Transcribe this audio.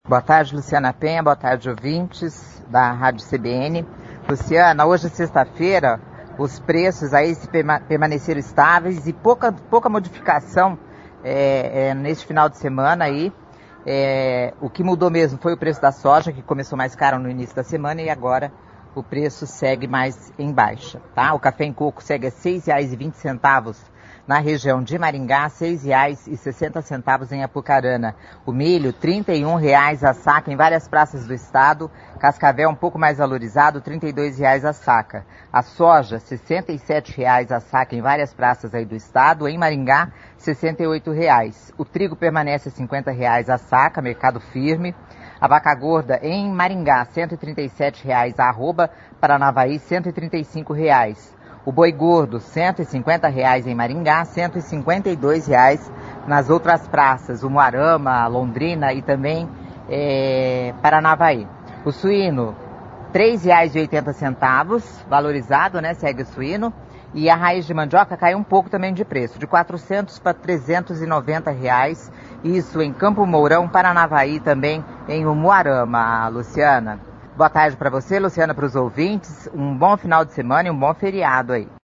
Boa tarde, Luciana Penha. Boa tarde, ouvintes da Rádio CBN. Luciana, hoje é sexta-feira, os preços aí permaneceram estáveis e pouca modificação neste final de semana aí. O que mudou mesmo foi o preço da soja, que começou mais caro no início da semana e agora o preço segue mais em baixa, tá? O café em coco segue a R$ 6,20 na região de Maringá, R$ 6,60 em Apucarana. O milho, R$ 31,00 a saca em várias praças do estado. Cascavel um pouco mais valorizado, R$ 32,00 a saca. A soja, R$ 67,00 a saca em várias praças aí do estado. Em Maringá, R$ 68,00. O trigo permanece R$ 50,00 a saca, mercado firme. A vaca gorda em Maringá, R$ 137,00 a arroba. Paranavaí, R$ 135,00. O boi gordo, R$ 150,00 em Maringá, R$ 152,00 nas outras praças, o Moarama, Londrina e também Paranavaí. O suíno, R$ 3,80, valorizado, né? Segue o suíno. E a raiz de mandioca caiu um pouco também de preço, de R$ 400 para R$ 390,00. Isso em Campo Mourão, Paranavaí, também em Umuarama, Luciana. Boa tarde para você, Luciana, para os ouvintes. Um bom final de semana e um bom feriado aí.